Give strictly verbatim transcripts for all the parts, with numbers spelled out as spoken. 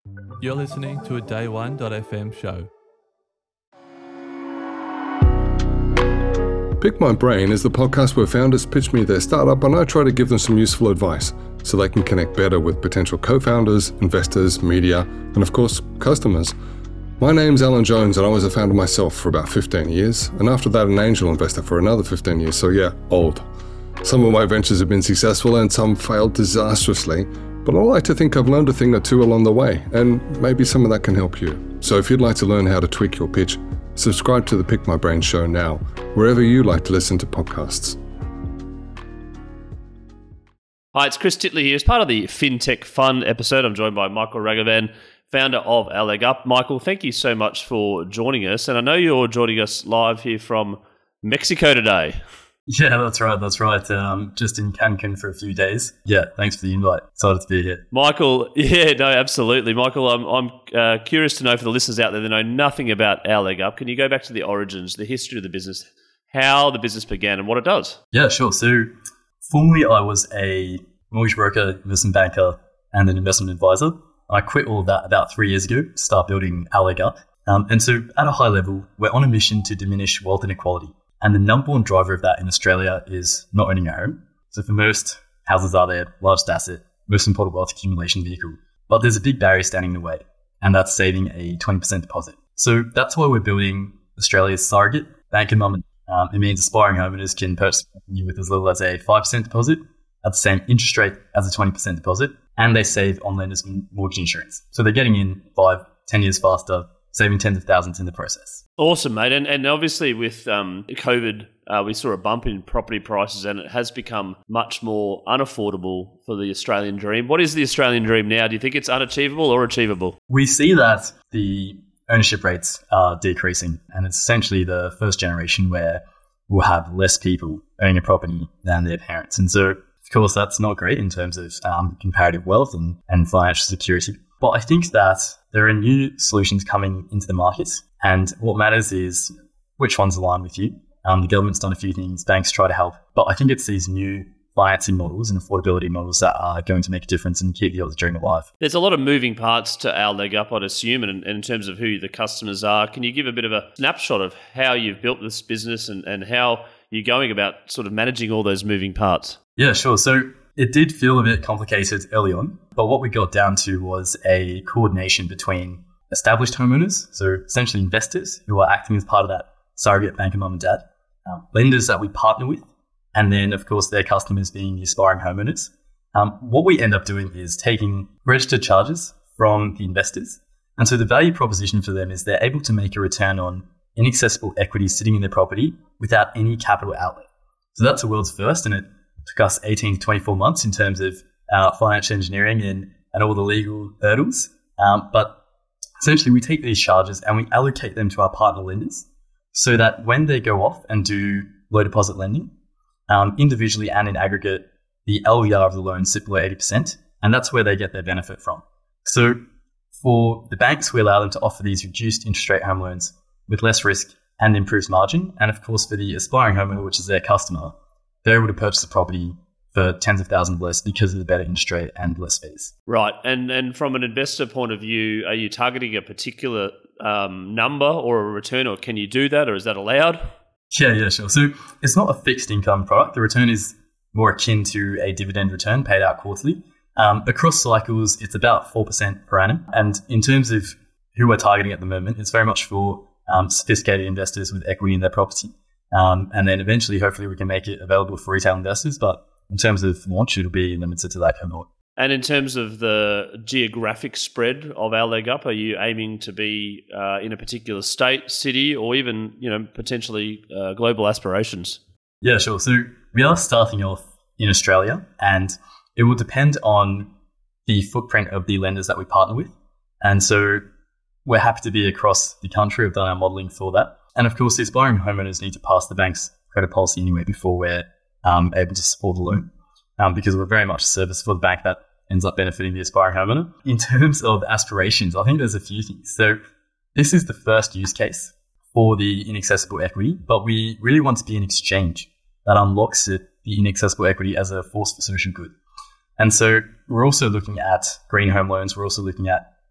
You're listening to a day one dot f m show. Pick My Brain is the podcast where founders pitch me their startup and I try to give them some useful advice so they can connect better with potential co-founders, investors, media, and of course, customers. My name's Alan Jones and I was a founder myself for about fifteen years, and after that an angel investor for another fifteen years, so yeah, old. Some of my ventures have been successful and some failed disastrously, but I like to think I've learned a thing or two along the way, and maybe some of that can help you. So if you'd like to learn how to tweak your pitch, subscribe to the Pick My Brain show now, wherever you like to listen to podcasts. Hi, it's Chris Titley here. As part of the FinTech Fun episode, I'm joined by Michael Ragavan, founder of Our Leg Up. Michael, thank you so much for joining us. And I know you're joining us live here from Mexico today. Yeah, that's right. That's right. Um, just in Cancun for a few days. Yeah, thanks for the invite. Excited to be here. Michael, yeah, no, absolutely. Michael, I'm, I'm uh, curious to know for the listeners out there that know nothing about Our Leg Up, can you go back to the origins, the history of the business, how the business began and what it does? Yeah, sure. So formerly I was a mortgage broker, investment banker, and an investment advisor. I quit all of that about three years ago to start building Our Leg Up. Um, and so at a high level, we're on a mission to diminish wealth inequality. And the number one driver of that in Australia is not owning a home. So for most, houses are their largest asset, most important wealth accumulation vehicle. But there's a big barrier standing in the way, and that's saving a twenty percent deposit. So that's why we're building Australia's surrogate bank and mum. Um, it means aspiring homeowners can purchase you with as little as a five percent deposit at the same interest rate as a twenty percent deposit, and they save on lenders' mortgage insurance. So they're getting in five, ten years faster, saving tens of thousands in the process. Awesome, mate. And, and obviously with um, COVID, uh, we saw a bump in property prices and it has become much more unaffordable for the Australian dream. What is the Australian dream now? Do you think it's unachievable or achievable? We see that the ownership rates are decreasing, and it's essentially the first generation where we'll have less people owning a property than their parents. And so, of course, that's not great in terms of um, comparative wealth and, and financial security. But I think that there are new solutions coming into the market, and what matters is which ones align with you. Um, the government's done a few things, banks try to help, but I think it's these new financing models and affordability models that are going to make a difference and keep the Aussie dream alive. There's a lot of moving parts to Our Leg Up, I'd assume, and, and in terms of who the customers are. Can you give a bit of a snapshot of how you've built this business and, and how you're going about sort of managing all those moving parts? Yeah, sure. So it did feel a bit complicated early on, but what we got down to was a coordination between established homeowners, so essentially investors who are acting as part of that surrogate bank of mum and dad, um, lenders that we partner with, and then, of course, their customers being the aspiring homeowners. Um, what we end up doing is taking registered charges from the investors. And so the value proposition for them is they're able to make a return on inaccessible equity sitting in their property without any capital outlay. So that's the world's first, and it took us eighteen to twenty-four months in terms of our financial engineering and, and all the legal hurdles. Um, but essentially, we take these charges and we allocate them to our partner lenders so that when they go off and do low deposit lending, um, individually and in aggregate, the L V R of the loan sits below eighty percent, and that's where they get their benefit from. So for the banks, we allow them to offer these reduced interest rate home loans with less risk and improved margin. And of course, for the aspiring homeowner, which is their customer, they're able to purchase the property for tens of thousands less because of the better interest rate and less fees. Right. And and from an investor point of view, are you targeting a particular um, number or a return, or can you do that, or is that allowed? Yeah, yeah, sure. So it's not a fixed income product. The return is more akin to a dividend return paid out quarterly. Um, across cycles, it's about four percent per annum. And in terms of who we're targeting at the moment, it's very much for um, sophisticated investors with equity in their property. Um, and then eventually, hopefully, we can make it available for retail investors. But in terms of launch, it'll be limited to that cohort. And in terms of the geographic spread of Our Leg Up, are you aiming to be uh, in a particular state, city, or even, you know, potentially uh, global aspirations? Yeah, sure. So we are starting off in Australia, and it will depend on the footprint of the lenders that we partner with. And so we're happy to be across the country. We've done our modelling for that. And of course, the aspiring homeowners need to pass the bank's credit policy anyway before we're um, able to support the loan, um, because we're very much a service for the bank that ends up benefiting the aspiring homeowner. In terms of aspirations, I think there's a few things. So this is the first use case for the inaccessible equity, but we really want to be an exchange that unlocks it, the inaccessible equity as a force for social good. And so we're also looking at green home loans. We're also looking at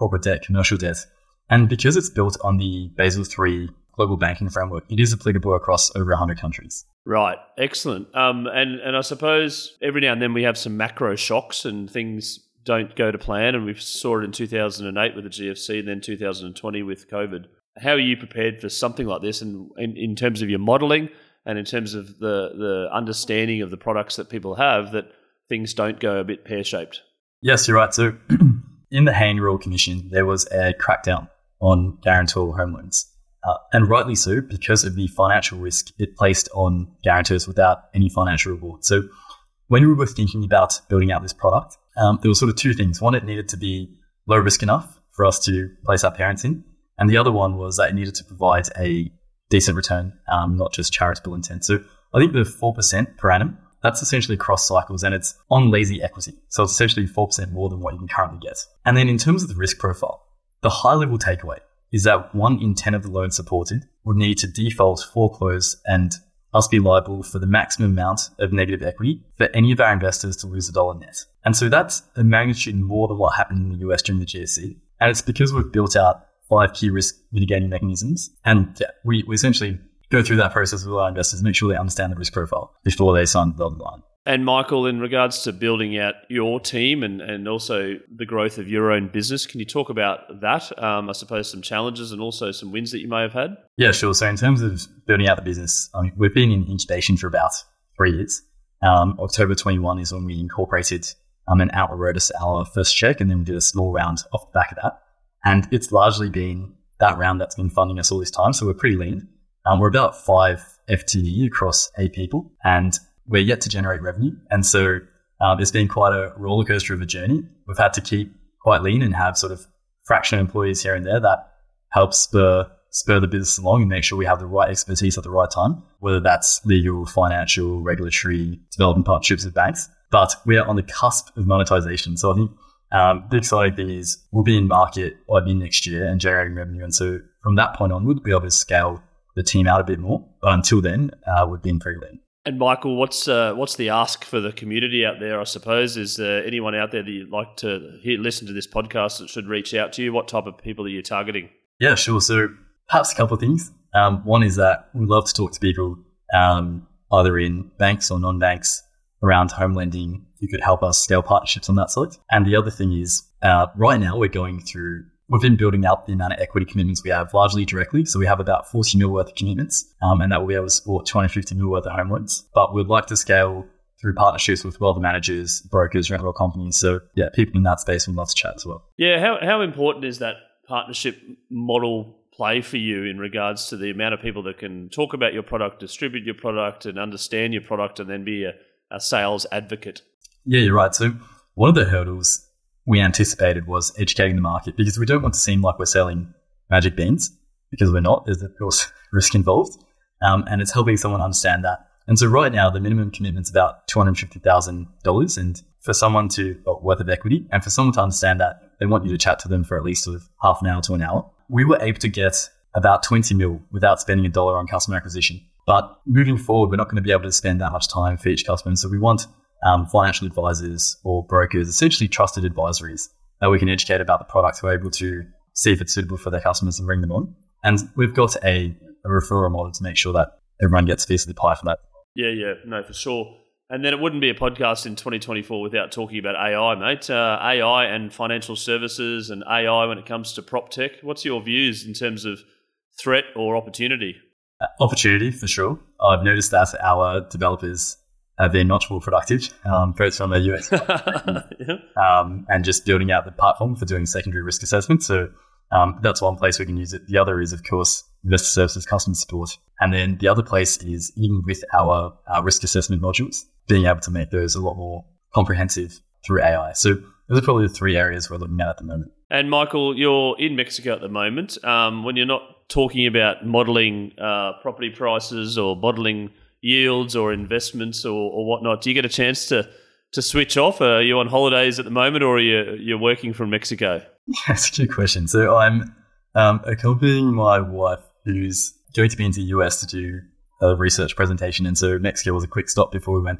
corporate debt, commercial debt. And because it's built on the Basel three global banking framework, it is applicable across over one hundred countries. Right. Excellent. Um, and, and I suppose every now and then we have some macro shocks and things don't go to plan. And we saw it in two thousand eight with the G F C and then two thousand twenty with COVID. How are you prepared for something like this and in, in terms of your modelling and in terms of the, the understanding of the products that people have that things don't go a bit pear-shaped? Yes, you're right. So in the Hayne Royal Commission, there was a crackdown on guarantor home loans. Uh, and rightly so, because of the financial risk it placed on guarantors without any financial reward. So when we were thinking about building out this product, um, there were sort of two things. One, it needed to be low risk enough for us to place our parents in. And the other one was that it needed to provide a decent return, um, not just charitable intent. So I think the four percent per annum, that's essentially cross cycles and it's on lazy equity. So it's essentially four percent more than what you can currently get. And then in terms of the risk profile, the high level takeaway is that one in ten of the loans supported would need to default, foreclose, and us be liable for the maximum amount of negative equity for any of our investors to lose a dollar net. And so that's a magnitude more than what happened in the U S during the G F C. And it's because we've built out five key risk mitigating mechanisms. And yeah, we, we essentially go through that process with our investors, make sure they understand the risk profile before they sign the dotted line. And Michael, in regards to building out your team and, and also the growth of your own business, can you talk about that? Um, I suppose some challenges and also some wins that you may have had? Yeah, sure. So in terms of building out the business, I mean, we've been in incubation for about three years. Um, October twenty-one is when we incorporated um, and out wrote us our first check, and then we did a small round off the back of that. And it's largely been that round that's been funding us all this time. So we're pretty lean. Um, we're about five F T E across eight people, and we're yet to generate revenue. And so um, it's been quite a roller coaster of a journey. We've had to keep quite lean and have sort of fractional employees here and there that help spur spur the business along and make sure we have the right expertise at the right time, whether that's legal, financial, regulatory, development partnerships with banks. But we're on the cusp of monetization. So I think um, the exciting thing is we'll be in market by mid next year and generating revenue. And so from that point on, we'll be able to scale the team out a bit more. But until then, uh, we've been pretty lean. And Michael, what's uh, what's the ask for the community out there, I suppose? Is there anyone out there that you'd like to hear, listen to this podcast that should reach out to you? What type of people are you targeting? Yeah, sure. So perhaps a couple of things. Um, one is that we love to talk to people um, either in banks or non-banks around home lending who could help us scale partnerships on that side. And the other thing is uh, right now we're going through We've been building out the amount of equity commitments we have largely directly. So we have about forty mil worth of commitments, um, and that will be able to support two hundred fifty mil worth of home loans. But we'd like to scale through partnerships with wealth managers, brokers, rental companies. So yeah, people in that space would love to chat as well. Yeah, how how important is that partnership model play for you in regards to the amount of people that can talk about your product, distribute your product, and understand your product, and then be a, a sales advocate? Yeah, you're right. So one of the hurdles we anticipated was educating the market, because we don't want to seem like we're selling magic beans, because we're not. There's, of course, risk involved. Um, and it's helping someone understand that. And so right now, the minimum commitment's about two hundred fifty thousand dollars. And for someone to, well, worth of equity, and for someone to understand that, they want you to chat to them for at least sort of half an hour to an hour. We were able to get about twenty mil without spending a dollar on customer acquisition. But moving forward, we're not going to be able to spend that much time for each customer. And so we want Um, financial advisors or brokers, essentially trusted advisories that we can educate about the product, who are able to see if it's suitable for their customers and bring them on. And we've got a, a referral model to make sure that everyone gets a piece of the pie for that. Yeah, yeah, no, for sure. And then it wouldn't be a podcast in twenty twenty-four without talking about A I, mate. Uh, A I and financial services and A I when it comes to prop tech. What's your views in terms of threat or opportunity? Uh, opportunity, for sure. I've noticed that our developers have been much more productive, um, both from a U S yeah. um, and just building out the platform for doing secondary risk assessment. So um, that's one place we can use it. The other is, of course, investor services, customer support. And then the other place is even with our, our risk assessment modules, being able to make those a lot more comprehensive through A I. So those are probably the three areas we're looking at at the moment. And Michael, you're in Mexico at the moment. Um, when you're not talking about modelling uh, property prices or modelling yields or investments or, or whatnot, do you get a chance to to switch off? Are you on holidays at the moment, or are you you're working from Mexico? That's a good question. So I'm um, accompanying my wife, who's going to be into the U S to do a research presentation, and so Mexico was a quick stop before we went there.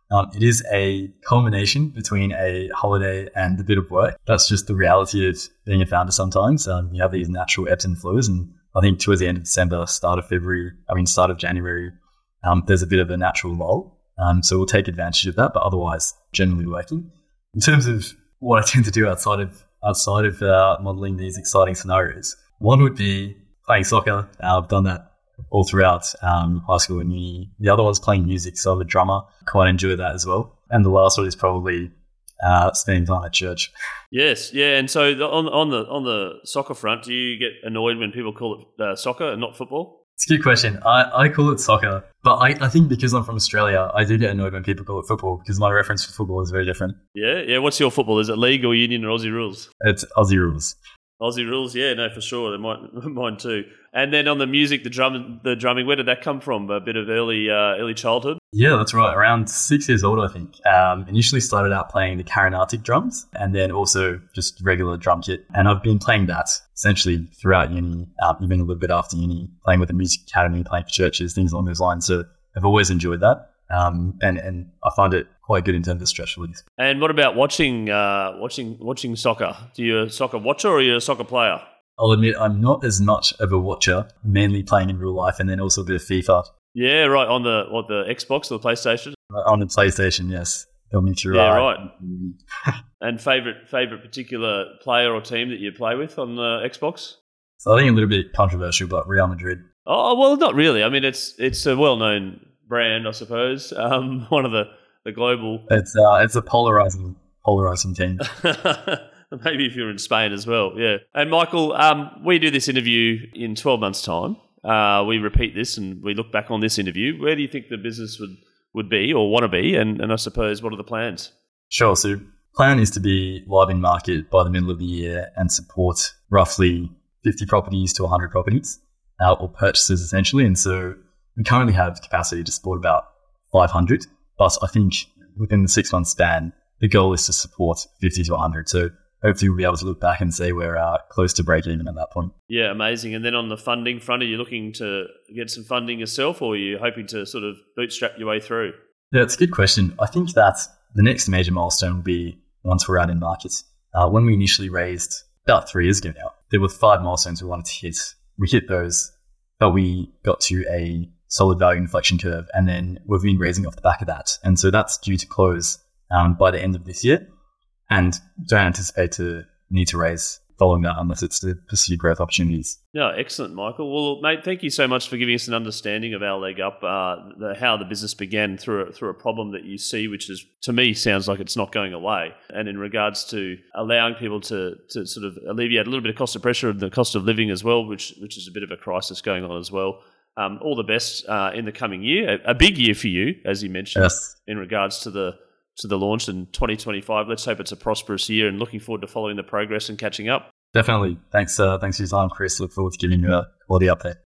Um, it is a culmination between a holiday and a bit of work. That's just the reality of being a founder sometimes. Um, you have these natural ebbs and flows. And I think towards the end of December, start of February, I mean, start of January, um, there's a bit of a natural lull. Um, so we'll take advantage of that, but otherwise generally working. In terms of what I tend to do outside of outside of uh, modeling these exciting scenarios, one would be playing soccer. Uh, I've done that all throughout um, high school and uni. The other one's playing music, so I'm a drummer. Quite enjoy that as well. And the last one is probably uh, spending time at church. Yes, yeah. And so the, on on the on the soccer front, do you get annoyed when people call it uh, soccer and not football? It's a good question. I, I call it soccer, but I, I think because I'm from Australia, I do get annoyed when people call it football because my reference for football is very different. Yeah, yeah. What's your football? Is it league or union or Aussie rules? It's Aussie rules. Aussie rules, yeah, no, for sure. They might, mine too. And then on the music, the drum, the drumming, where did that come from? A bit of early, uh, early childhood. Yeah, that's right. Around six years old, I think. Um, initially started out playing the Carinatic drums, and then also just regular drum kit. And I've been playing that essentially throughout uni, um, even a little bit after uni, playing with the music academy, playing for churches, things along those lines. So I've always enjoyed that, um, and and I find it quite good in terms of stress release. And what about watching, uh, watching, watching soccer? Do you a soccer watcher or are you a soccer player? I'll admit I'm not as much of a watcher, mainly playing in real life, and then also a bit of FIFA. Yeah, right. On the what the Xbox or the PlayStation? On the PlayStation, yes. Got me through. Yeah, uh, right. And favorite favorite particular player or team that you play with on the Xbox? So I think a little bit controversial, but Real Madrid. Oh well, not really. I mean, it's it's a well known brand, I suppose. Um, one of the, the global. It's uh, it's a polarizing polarizing team. Maybe if you're in Spain as well, yeah. And Michael, um, we do this interview in twelve months' time. Uh, we repeat this and we look back on this interview. Where do you think the business would, would be or want to be? And, and I suppose, what are the plans? Sure. So plan is to be live in market by the middle of the year and support roughly fifty properties to one hundred properties uh, or purchases essentially. And so we currently have capacity to support about five hundred. But I think within the six month span, the goal is to support fifty to one hundred. So hopefully we'll be able to look back and say we're uh, close to break even at that point. Yeah, amazing. And then on the funding front, are you looking to get some funding yourself or are you hoping to sort of bootstrap your way through? Yeah, it's a good question. I think that the next major milestone will be once we're out in market. Uh, when we initially raised about three years ago now, there were five milestones we wanted to hit. We hit those, but we got to a solid value inflection curve and then we've been raising off the back of that. And so that's due to close um, by the end of this year. And don't anticipate to need to raise following that unless it's to pursue growth opportunities. No, excellent, Michael. Well, mate, thank you so much for giving us an understanding of our leg up, uh, the, how the business began through a, through a problem that you see, which is, to me, sounds like it's not going away. And in regards to allowing people to to sort of alleviate a little bit of cost of pressure and the cost of living as well, which which is a bit of a crisis going on as well. Um, all the best uh, in the coming year. A, a big year for you, as you mentioned, yes. in regards to the to the launch in twenty twenty-five. Let's hope it's a prosperous year and looking forward to following the progress and catching up. Definitely. Thanks uh, thanks for your time, Chris. Look forward to giving you a quality update.